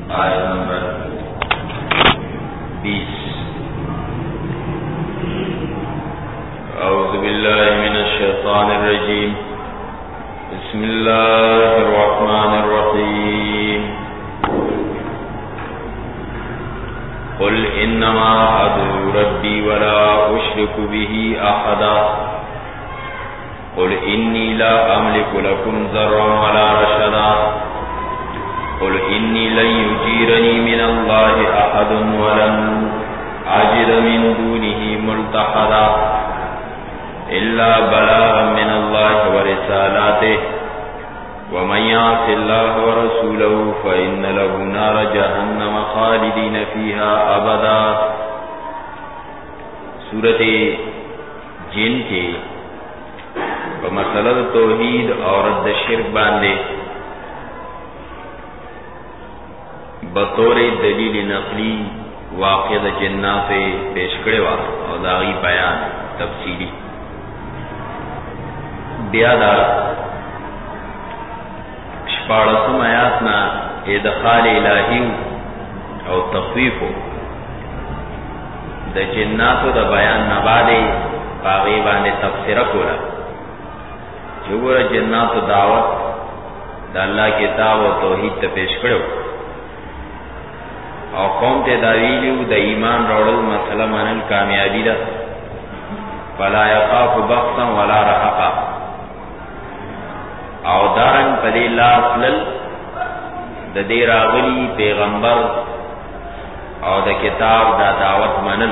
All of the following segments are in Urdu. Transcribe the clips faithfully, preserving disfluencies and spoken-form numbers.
आयत नंबर बीस। औज़ु बिल्लाहि मिनश शैतानिर रजीम। बिस्मिल्लाहिर रहमानिर रहीम। कुल इन्नमा अद'ू रब्बी वला उश्रिकु बिही अहदा। कुल इन्नी ला अमलिकु लकुम ज़र्रन वला रशदा। कुल इन्नी लन युजीरनी मिनल्लाहि अहदुन वलन अजिद मिन दूनिही मुल्तहदा इल्ला बलागन मिनल्लाहि व रिसालातिही वमन यअसिल्लाह व रसूलहु फइन्न लहु नार जहन्नम खालिदीन फीहा अबदा। सूरत जिन के मसला तौहीद और रद्द शिर्क बांधे बतौर दलील नकली वाक़िअ द जिन्नात पेश करे वा और दागी बयान तफसीली बियादा शपाड़सम आयातना इदखाल इलाही और तख्वीफ द जिन्नात द बयान नबादे बागी बांधे तफसीर कोला जोगोर जिन्नात दावत द अल्लाह किताब और तौहीद त पेश करो और कौम ते दावीलू द ईमान रोड़ल मसला मनल कामयाबी दा फला यखाफु बख्सन वला रहका और दारन पदे लासलल द दे रागली पैगंबर और द किताब दा दावत मनल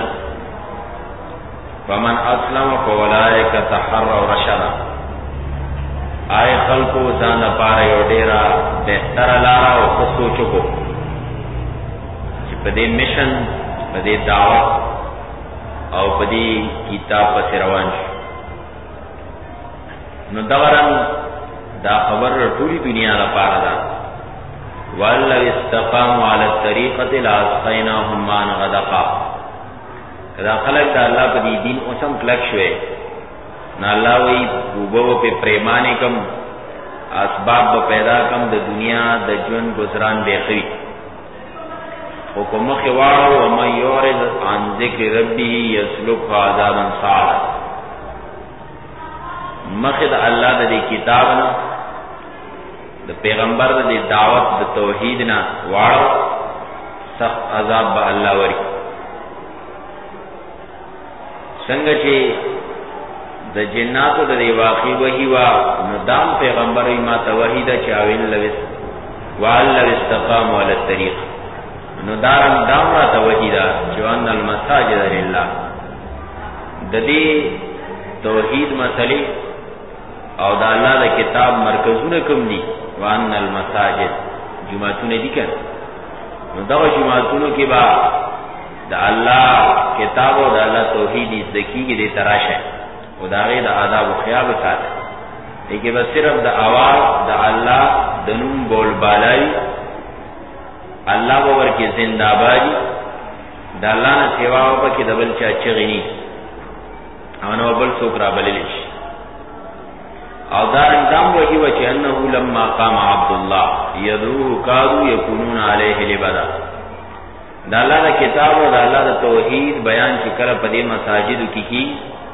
फमन अस्लम फउलाइका तहर्रव रशदा। आए खल्को जान पारे और डेरा बेहतर लारा और खुद सोचो को पदे मिशन पदे दावत और पदे किताब पर रवान न दवरन दा खबर पूरी दुनिया ला पारा दा वल्लव इस्तकामु अला तरीक़ति लास्क़ैनाहुम माअन गदक़ा। कदा खलक दा अल्लाह पदी दीन ओसम क्लक शुए ना अल्लाह वही बूबो पे प्रेमाने कम असबाब पैदा कम द दुनिया द जुन गुजरान बेखरी हुकुम खिवाड़ो वमन युरिद अन ज़िक्र रब्बिही यसलुकहु अज़ाबन सअदा। मखद अल्लाह द किताब ना द पैगंबर द दावत द तौहीद ना वाड़ो सख्त अजाब बा अल्लाह वरी संग चे द जिन्नात द वाक़ी वही वा नदाम पैगंबर मा तवहीद चाविल लविस वअल्लव इस्तकामु अला तरीक़ नुदारम दामरा तवहीदा जवान अल मसाजिद लिल्लाह। ददे तौहीद मसले और द अल्लाह द किताब मरकज़ुन कम दी वान अल मसाजिद जुमातुन दी कर नु दवा जुमातुन के बा द अल्लाह किताब और द अल्लाह तौहीद ज़की के दे तराश है उदागे द आदाब ख्याल साथ लेकिन बस सिर्फ द आवाज द अल्लाह दनुम बोल बालाई अल्लाह बाबर के जिंदाबादी द अल्लाह न सेवा पर के दबल चा चगनी अनो बल सोकरा बलिश और दार अंदाम वही वच अन्नहु लम्मा काम अब्दुल्लाह यदूहु कादू यकुनून अलैहि लिबदा। द अल्लाह द किताब और द अल्लाह द तौहीद बयान की कर पदे मसाजिद की की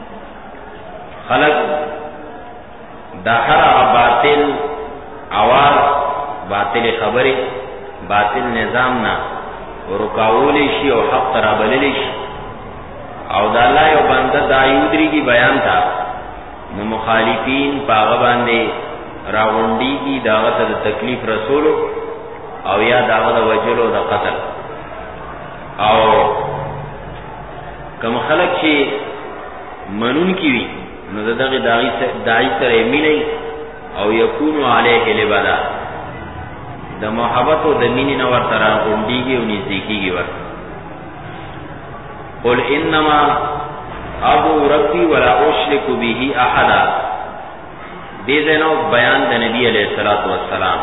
खलक दहरा बातिल आवाज बातिल खबरें बातिल निजाम ना रुकावली शी और हक तराबली शी और दाला और बंदा दायूदरी की बयान था न मुखालिफीन पागबांदे रावंडी की दावत द तकलीफ रसूलो और या दावत वजलो द कत्ल और कम खलक चे मनून की हुई नजदग दाई से दाई सर एमी नहीं और यकून अलैहि लिबदा द मोहब्बत व दमीनी नवर तरह गुंडी की उन्हीं सीखी की वर कुल इन्नमा अदू रब्बी वला उश्रिकु बिही अहदा। बेज़नो बयान द नबी अलैहिस्सलातु वस्सलाम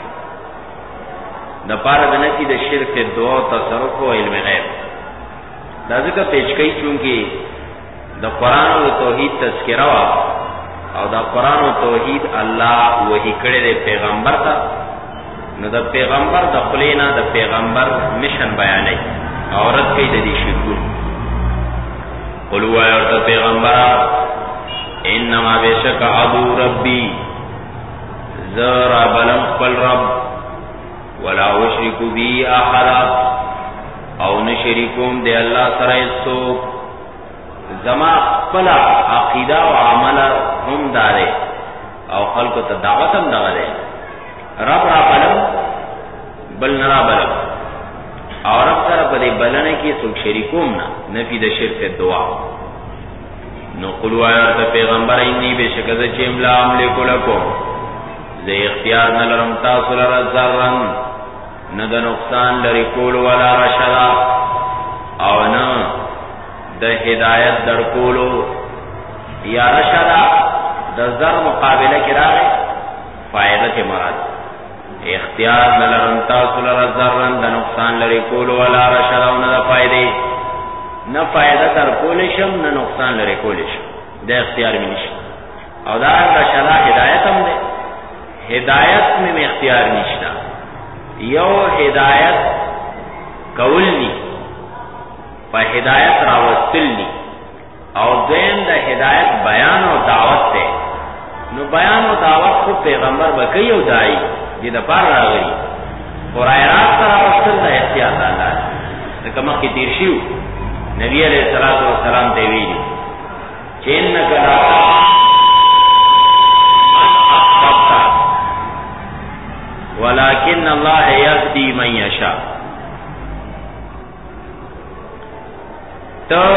द पार द नफी द शिर्क दुआ तसरुफ व इल्म गैब द ज़िक्र पेश कई चूंकि द कुरान व तौहीद तज़किरा और द कुरान व तौहीद अल्लाह वही करे दे पैगंबर था نو د پیغمبر د خلینا د پیغمبر مشن بیانې اورت کې د دې شکو قل هو ورته پیغمبر انما بشک ادو ربي زرا بلم خپل رب ولا اشرك بي احد او نشریکوم دی الله سره څوک زما خپل عقیده او عمل هم داره او خلق ته دعوت هم دغه رب را بلم بل نه را بلم او رب سره په دې بلنه کې څوک شریکوم نه نفي د شرک دعا نو قلوا ورته پیغمبر انی بشکره چې املا املک لكم زه اختیار نه لرم تاسو لپاره ذرن نه د نقصان لري کول ولا رشدا او نه د هدایت در کولو یا رشدا د زر مقابله کې راغی فائدہ ته مراد اختیار نه لرم تاسو لپاره ذرن د نقصان لري کول ولا رشدا او نه د فائدې نه فائدہ در کول شم نه نقصان لري کول شم د اختیار مې نشته او دا رشدا هدایت هم ده هدایت میں اختیار نشتا یو هدایت قولنی پا ہدایت راوستلنی او دین دا ہدایت بیان و دعوت تے نو بیان و دعوت خود پیغمبر بکی او دائی دی دا پار راغی قرآن راست راوستل دا اختیار دا اللہ لکه مخی تیر شیو نبی علیہ السلام تیویلی چینک لا ولكن الله يهدي من يشاء تو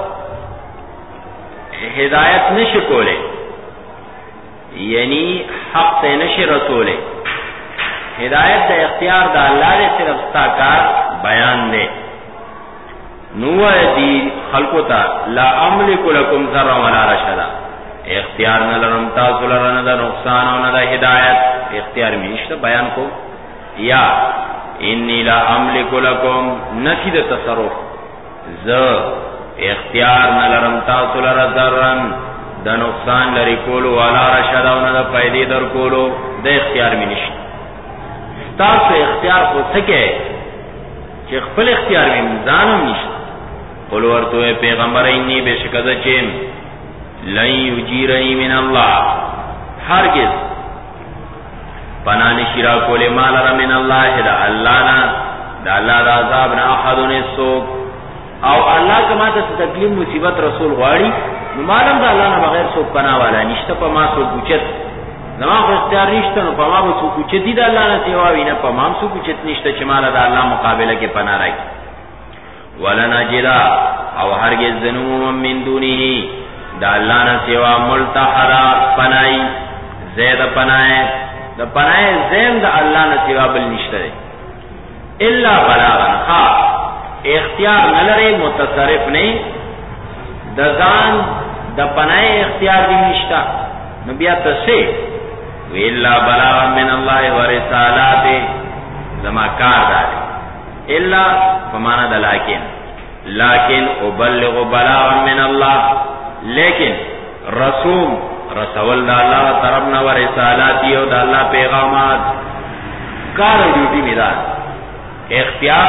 ہدایت نشی کولے یعنی حق سے نشی رسولے ہدایت دا اختیار دا اللہ دے صرف استاکار بیان دے نوہ دی خلقو تا لا املک لکم ذر ولا رشدا اختیار نہ لرم تاسو لرا نہ دا نقصان او نہ دا ہدایت اختیار میں نشتا بیان کو یا انی لا املک لکم نفی دا تصرف ز اختیار نہ لرم تاسو لرا ذرن دا نقصان لری کولو والا رشد او نہ دا فائدے در کولو دا اختیار میں نشتا تاسو اختیار کو سکے کہ خپل اختیار میں مزانم نشتا قلو ورتو پیغمبر انی بے شکد چیم لن یجیرنی من اللہ ہرگز پنانی شرا کولے مالر من اللہ دا اللہ نا دا اللہ دا عذاب نا احدون سوک او اللہ کما تا تکلیم مصیبت رسول غاڑی نمالم دا اللہ نا بغیر سوک پنا والا نشتا پا ما سوک اچت زمان خو اختیار نشتا نو پا ما با سوک اچتی دا اللہ نا سیواوی نا پا مام سوک اچت نشتا چمالا دا اللہ مقابلہ کے پنا راکی ولنا جدا او ہرگز ذنوم من دونی دا اللہ نا سوا ملتحدا پنائی زید پنائے دا پنائے زین دا اللہ نا سوا بل نشتا دے الا بلاغن خواہ اختیار نلرے متصرف نہیں دا زان دا پنائے اختیار دی نشتا نبیہ تسے وی الا بلاغن من اللہ ورسالات زما کار دارے الا فمانا دا لیکن لیکن ابلغ بلاغن من اللہ لیکن رسوم رسول دا اللہ طرفنا و رسالاتی و دا اللہ پیغامات کار ڈیوٹی میدان اختیار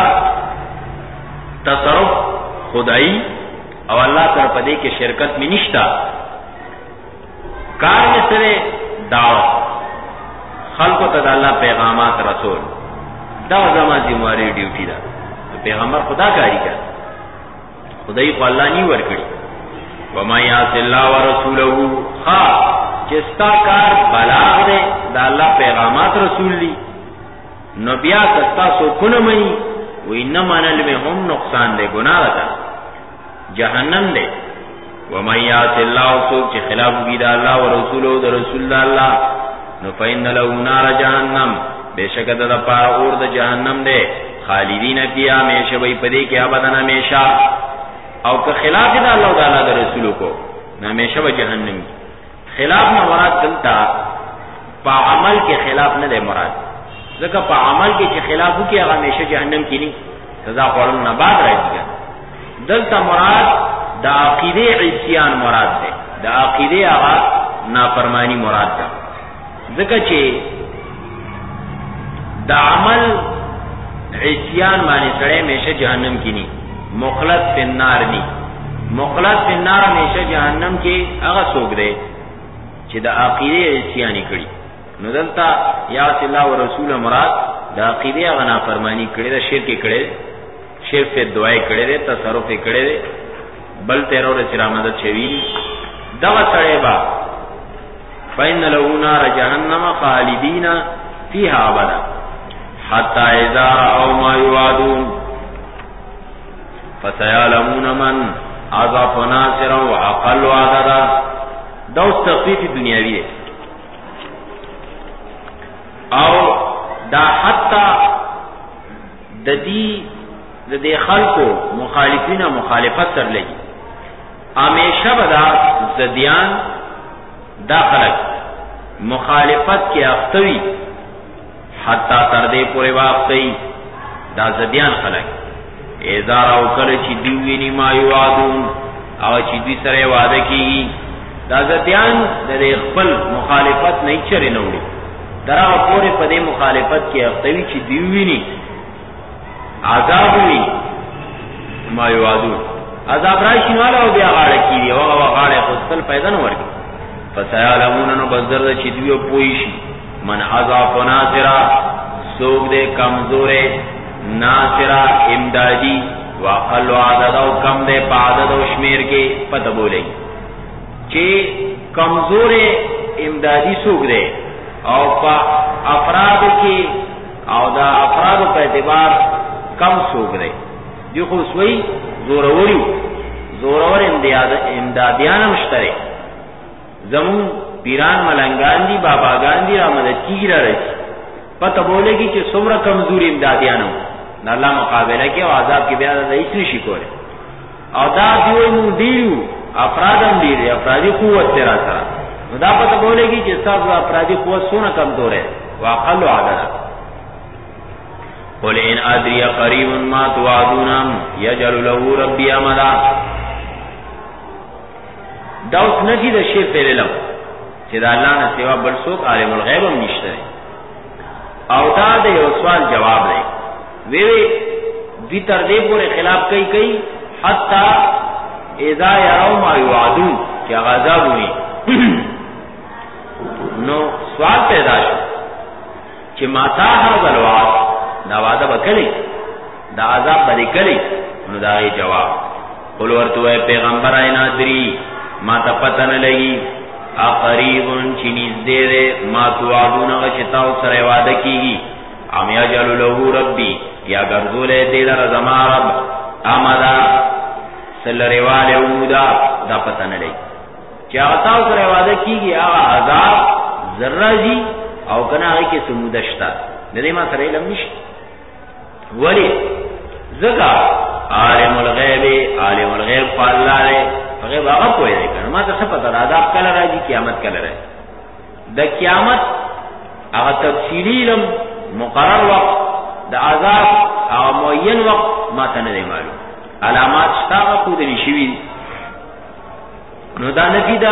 تصرف خدائی او اللہ طرف دے کے شرکت میں نشتا کار میں سرے دعوت خلق تا دا اللہ پیغامات رسول دا زمان زمواری ڈیوٹی دا پیغمبر خدا کاری کر خدای کو اللہ نہیں ورکڑی وما یاس اللہ ورسولہ خواہ چستا کار بلاغ دے دا اللہ پیغامات رسول لی نبیا کستا سوکن منی و انما نل میں ہم نقصان دے گناہ دا جہنم دے وما یاس اللہ سوک چی خلاف بھی دا اللہ ورسولہ دا رسول دا اللہ نفین لہو نار جہنم بے شکت دا پارا اور دا جہنم دے خالدین فیہا ہمیشہ بھئی پدے کے ابدن ہمیشہ او کہ خلاف دا اللہ تعالی دا رسولو کو ہمیشہ با جہنم خلاف نہ مراد دلتا پا عمل کے خلاف نہ دے مراد ذکر پا عمل کے چی خلافو کی اگا ہمیشہ جہنم کی نہیں سزا قولن نباد رہ دیگا دلتا مراد دا عقیدے عیسیان مراد دے دا عقیدے آغا نافرمانی مراد دا ذکر چی دا عمل عصیان باندې سره همیشه جهنم کې ني، مخلد فی النار ني. مخلد فی النار همیشه جهنم کې هغه څوک دی چې د عقیده عصیانی کړي. نو دلته یا الله او رسول مراد د عقیده هغه نافرمانی کړي، د شرک کړي، شرک په دعای کړي، تصرف کړي، بل تیرور چې را مدد شوی دا سره با فإن له نار جهنم خالدین فيها ابدا حتى اذا رأوا ما يوعدون فسيعلمون من عذاب ناصرا وأقل عددا. دا اوس تخفیف دنیاوی دی او دا حتی د دې د دې خلکو مخالفین مخالفت سره لګي همیشه بدا زدیان دا خلک مخالفت کې افتوي حتی تر دې پورې وافتي دا زدیان خلک ازار او کله چې دیویني ما یوادون او چې دې سره وعده کیږي دا زدیان د خپل مخالفت نه چره نه وړي درا پورې په دې مخالفت کې افتوي چې دیویني عذاب وي ما یوادون عذاب راشي نو له بیا غاړه کیږي او هغه غاړه خپل پیدا نه ورګي. فسيعلمون نو بذر چې دیو پوي شي من عذاب ناصرا سوق دې کمزورې ناصرا امدادي واقل عدد او کم دې په عدد او شمیر کې پته بولې چې کمزورې امدادي سوق دې او په افراد کې او دا افراد په اعتبار کم سوق دې دی خو سوی زوروري زورور امداد امدادیان مشترک زمون پیران ملنګان دي باباګان دي رامدد کیږي راځي پته بولېږي چې څومره کمزوري امدادیانو نه الله مقابله کې او عذاب کې بیا د هیڅ نشي کوله او دا دیو مو دیو افرادم دي افرادی قوت تیرا سره نو دا پته بولېږي چې تاسو افرادی قوت څونه کمزور ہے واقل عدد. قل ان ادري قريب ما توعدون يجعل له ربي امدا. دا اوس نفي د شرک علم چې دا الله نه سوا بل څوک عالم الغیب هم نشته او دا د یو سوال جواب دی. وی وی دې تر دې پورې خلاف کوي کوي حتا اذا يروا ما يوعدون چې عذاب وي نو سوال پیدا شو چې ماتا هاذا الوعد دا وعده وکړي دا عذاب به کړي. نو دا یې جواب قل ورته پیغمبر اینا دري ما ته پته نه لګي اقریبون چې نږدې ده ما توعدون غشتا او سره وعده کیږي ام یجل له ربي یا ګرځولې دې در زما رب امدا سلریواله ودا دا پته نه لګي چې هغه تاسو سره وعده کیږي هغه عذاب ذرهږي او کنه هغه کې سمودشتا د دې ما سره علم نشي ولی زکا عالم الغیب عالم الغیب الله له غیب هغه کوی دی کنه ما ته څه پته را عذاب کله راځي قیامت کله راځي د قیامت هغه تفصیلی علم مقرر وخت د عذاب هغه معین وخت ما ته نه دی معلوم علامات شته خو د نشوي نو دا نفي دا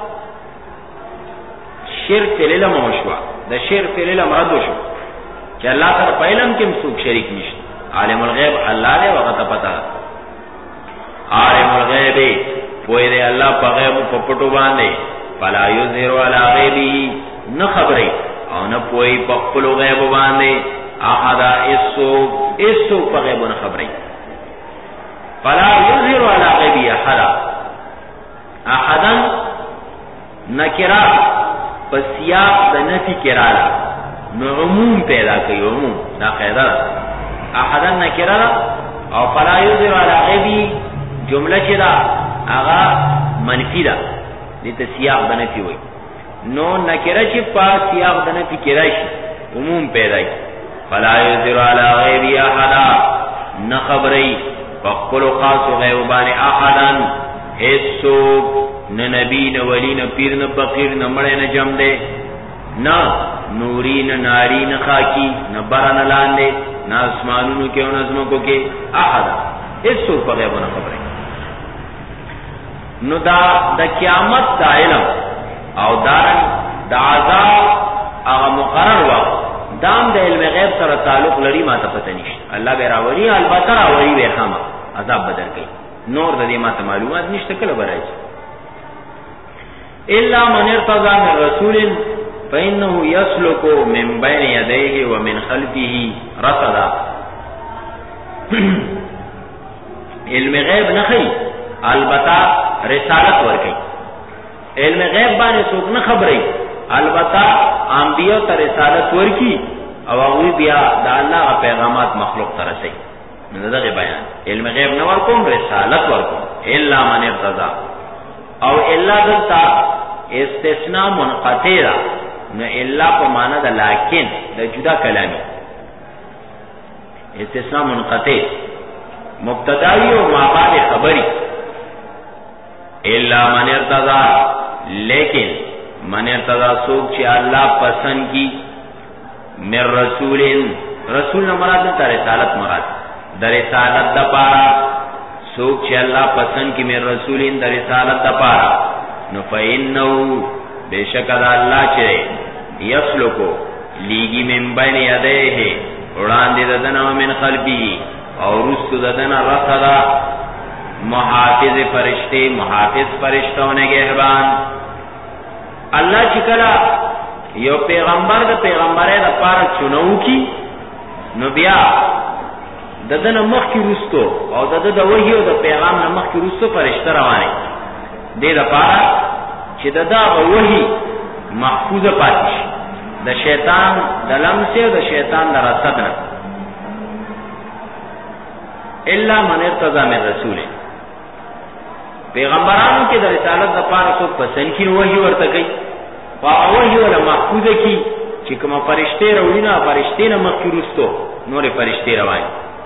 شرک علم وشوا د شرک علم رد شو چې الله تعالی په علم کې څوک شریک نشته عالم الغیب الله له وخت پتا عالم الغیب پوی دی الله په غیب په پټو باندې فلا یظهر علی غیبه نه خبره او نه پوی په خپل غیب باندې احد اسو اسو په غیب نه خبره فلا یظهر علی غیبه احد احدا نکرا پس سیاق د نفی کراله نو عموم پیدا کوي عموم دا قاعده احدا نکرا او فلا یظهر علی غیبه جمله چې دا هغه منفی ده دته سیاق د نفی وای نو نکره چې په سیاق د نفی کې راشي عموم پیدا کی فلا یذر علی غیب احد نه خبري په خپل خاص غیب باندې احدن هیڅو نه نبی نه ولی نه پیر نه فقیر نه مړ نه جام ده نه نوري نه ناری نه خاکی نه باران لاندې نه اسمانونو کې او نظمو کې احد هیڅو په غیب نه خبري نو دا د قیامت دا علم او دارن دا عذاب هغه مقرر وخت دام د علم غیب سره تعلق لري ما ته پته نشته. الله به راوړي، البته راوړي به هم عذاب بدل کوي. نور د دې ما ته معلومات نشته کله برای. الا من ارتضى من رسول فانه يسلك من بين يديه ومن خلفه رصدا. علم غیب نه خي، البته رسالت ورکي. علم غیب باندې څوک نه خبري، البته انبیاء ته رسالت ورکی او هغه بیا د الله پیغامات مخلوق ته رسي. نو دغه بیان علم غیب نه ورکوم، رسالت ورکوم. الا من ارتضى او الا دلتا استثناء منقطع، نو الا په معنا د لکن د جدا کلامی. استثناء منقطع مبتدائی و ما بعد خبری. الا من ارتضى لیکن من ارتضى سوک چی اللہ پسند کی من رسول، رسول مراد تا رسالت مراد در رسالت دا پارا، سوک چی اللہ پسند کی من رسول در رسالت دا پارا، نو فإنہو بے شک دا اللہ چرے یسلکو لیگی من بین یدیہ اڑان دی ددنا و من قلبی اور رسو ددنا رصدا محافظ فرشتے، محافظ فرشتہ ہونے گہبان. اللہ چکلا یو پیغمبر د پیغمبره د پاره چونو کی نو بیا ددن مخ کی رستو او دد د وحی او د پیغام نه مخ کی رستو فرشتہ روانه دې د پاره چې ددا وحی محفوظ پاتې د شیطان د لمس او د شیطان د رصد نه. الا من ارتضى من رسول، پیغمبرانو کې د رسالت د پاره څوک پسند کی وحی ورته کوي، او وحی ولا محفوظه کی چې کوم فرشته وروړي نه فرشته نه مخکې رستو نورې فرشته روان.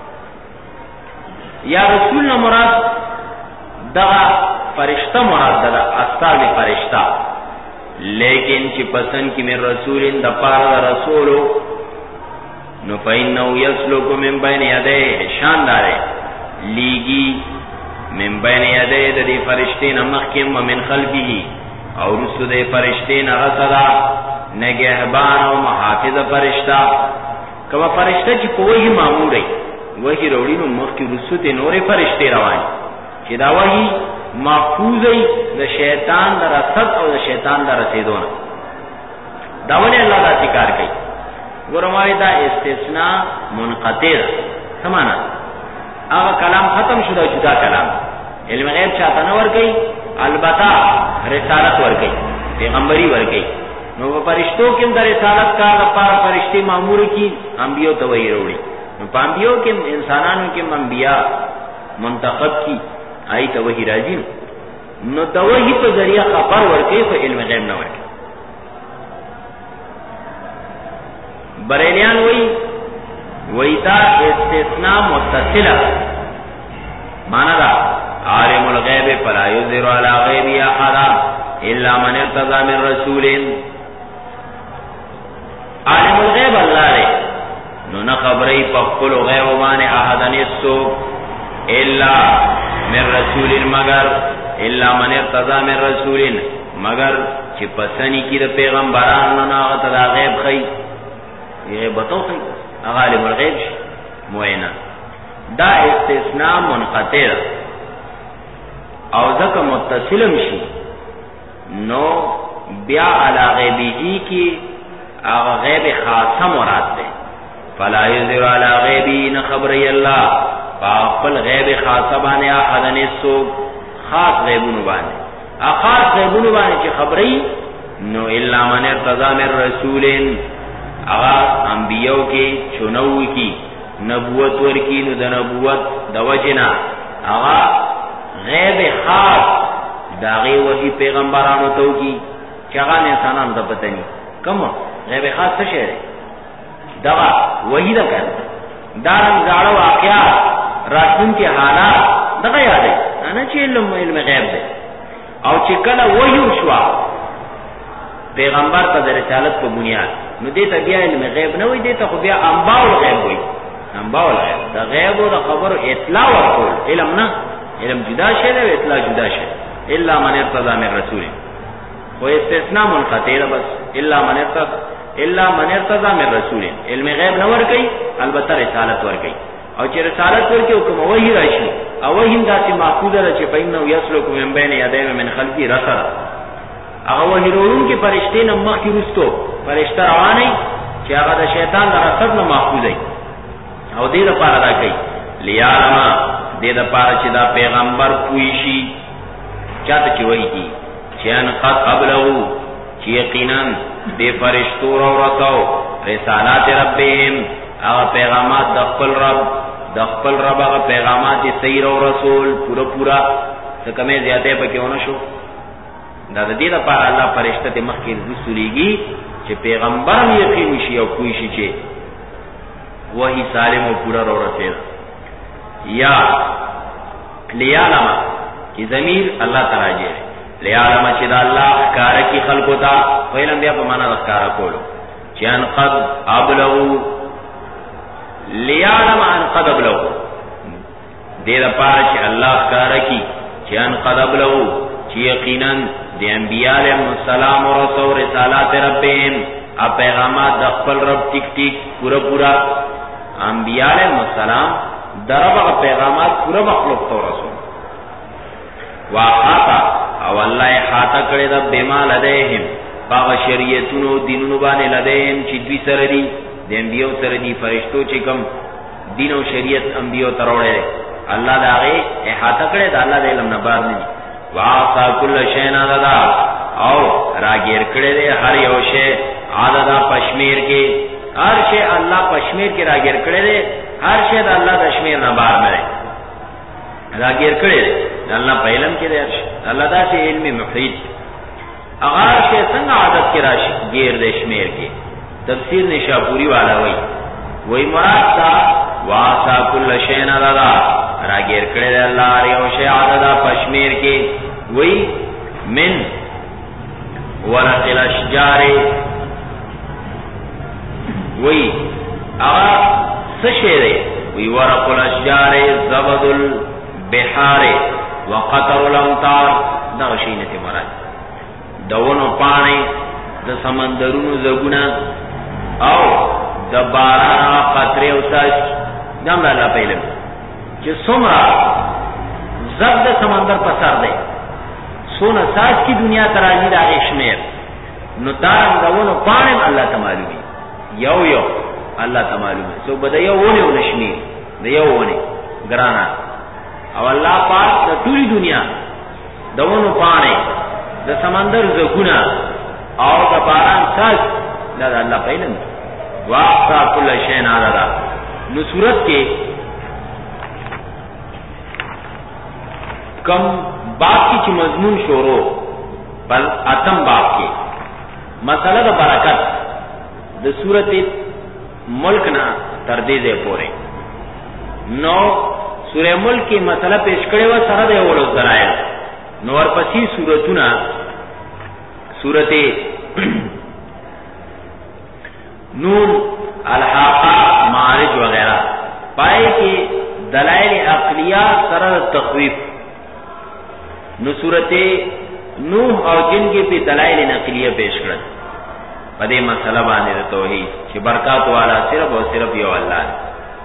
یا رسول نه مراد دا فرشته مراد ده اصل فرشته، لیکن چې پسند کی من رسولین د پاره رسولو نو پاینو یسلک من بین یدیه شاندار لیگی من بین یدیه د دې فرشتې نه مخکې و من خلفه او رسو دې فرشتې نه رسدا نگهبان او محافظ فرشتہ. کما فرشتہ چې په وਹੀ مامورې وਹੀ وروړي نو مخکې رسو ته نورې فرشتې روان چې دا وਹੀ محفوظي د شیطان د رصد او د شیطان د رسیدونه. دا ولې الله دا ذکر کوي؟ ورمای دا استثناء منقطع سمانا هغه کلام ختم شو دا جدا کلام. علم غیب چاته نه ور کوي، البته رسالت ور کوي، پیغمبري ور کوي. نو په فرشتو کې د رسالت کار لپاره فرشتي مامور کی انبیو ته وحی وروړي. نو په انبیو کې انسانانو کې انبیا منتخب کی آی ته وحی راځي. نو د وحی په ذریعہ خبر ور کوي، خو علم غیب نه ور کوي. بریلیان وی ویتا استثناء متصلہ مانا دا عالم الغیب فلا یظہر علی غیب احدا الا من ارتضى من رسول. عالم الغیب اللہ رے نو نہ خبری پخپل غیب باندې احدا نسو الا من رسول مگر الا من ارتضى من رسول مگر چې پسنی کی د پیغمبرانو نه هغه ته غیب خی یہ بتو خی عالم الغیب معینہ. دا استثناء منقطع او ذکر متصلم شي نو بیا علی غیبی کی اغا غیب خاصه مراد ده. فلا یذر علی غیبی نه خبری الله فاقل غیب خاصه باندې احد نسو خاص غیبونو باندې اخاص غیبونو باندې چې خبری نو الا من ارتضى من رسولین اغا انبیاء کی چنو کی نبوت ورکی نو د نبوت د وجنا اغا غیب خاص داغه وحی پیغمبرانو ته کی چې هغه انسانانو ته پته ني کوم غیب خاص څه شی دا وحی دا کړ دا زړه واقعات راتون کې حالات دغه یادې انا چې علم علم غیب دی او چې کله وحی وشوا پیغمبر ته د رسالت په بنیاد نو دې ته بیا علم غیب نه وي، دې ته خو بیا انباء الغیب وي. انباء الغیب دا غیب او د خبرو اطلاع ورکول علم نه، علم جدا شی دی او اطلاع جدا شی. الا من ارتضى من رسول خو استثناء منقطع بس الا من ارتضى الا من ارتضى من رسول. علم غیب نه ور کوي، البته رسالت ور کوي. او چې رسالت ور کوي کوم وحی راشي او وحی داسې محفوظه ده چې پاینه یسلک من بین یدیه من خلفی رسل. هغه وحی ورون کې فرشتي نه مخکې رستو فرشتہ رواني چې هغه د شیطان د رسد نه محفوظ وي. او دې لپاره دا کوي لیالما، دې لپاره چې دا پیغمبر پوي شي چاته چې وایي کی چې ان قد قبلو چې یقینا دې فرشتو را ورتاو رسالات ربهم، هغه پیغامات د خپل رب د خپل رب هغه پیغامات صحیح او رسول پورا پورا څه کمه زیاته پکې ونه شو. دا د دې لپاره الله فرشته ته مخکې رسوليږي چې پیغمبر یقین شي او کوی شي چې وحی سالم او پورا را ورسېږي. یا لیالما کی ضمیر الله تعالی جه لیالما چې دا الله کار کی خلق ہوتا ویلم بیا په معنا ذکر کولو چې ان قد ابلغو لیالما ان قد ابلغو دې لپاره چې الله کار کی چې ان قد ابلغو چې یقینا د انبیاء علیهم السلام او رسول رسالات ربهم ا پیغامات د خپل رب ټیک ټیک پورا پورا انبیاء علیهم السلام دربغه پیغامات پورا مخلوق ته رسول واحاطا او الله حاطه کړی د بما لدیهم باغ شریعتونو دینونو باندې لدیهم چې دوی سره دي د انبیو سره دي فرشتو چې کوم دین او شریعت انبیو تروړي الله دا غي احاطه کړی د الله د علم نه بار نه واعطا کل شیء عددا او راګیر کړی دی هر یو شی عددا پشمیر کې هر شی الله پشمیر کې راګیر کړی دی هر شی د الله د شمیر نه بار نه راګیر کړی دی الله په علم کې دی الله دا چې علمي محیط هغه شی څنګه عادت کې راشي غیر د شمیر کې. تفسیر نشاپوری والا وای وای مراد دا واعطا کل شیء عددا راګیر کړی دی الله هر یو شی عددا پشمیر کې وی من ورق الاشجار وی اغا سشیره وی ورق الاشجار زبد البحار وقطر الامطار دا شینه مراد دونو پانی د سمندرونو زګونه او د باران قطره او تاج دم الله پهلم چې څومره زبد سمندر پسار دی سونا ساز کی دنیا تراجی دا غشمیر نو دارم دونو پانم اللہ تمالومی یو یو اللہ تمالومی سو بدا یو ونی و نشمیر دا یو ونی گرانا او اللہ پاک دا توری دنیا دونو پانے دا سمندر زگونا او دا باران ساز دا دا اللہ پہلن واقصا کل شین آدھا دا نو صورت کے کم باب کی چی مضمون شورو بل اتم باب کی مسئلہ دا برکت دا صورت ملک نا تردیزے پورے نو سورہ ملک کی مسئلہ پیش کرے و سرد اولو ذرائع نو ورپسی صورتونا صورت نون الحاقہ معارج وغیرہ پائے کہ دلائل عقلیہ سرد تخویف نو صورت نوح او جن کے پہ دلائل نقلیہ پیش کر پدے مسئلہ باندې توحید چې برکات والا صرف او صرف یو الله دی.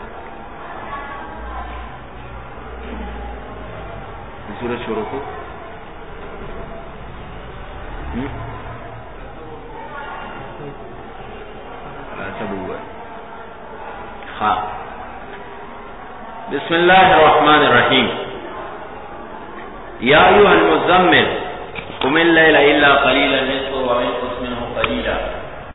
سورۃ شروع کو ہاں بسم اللہ الرحمن الرحیم یا ایها المزمل قم الليل الا قليلا نصفه وانقص منه قليلا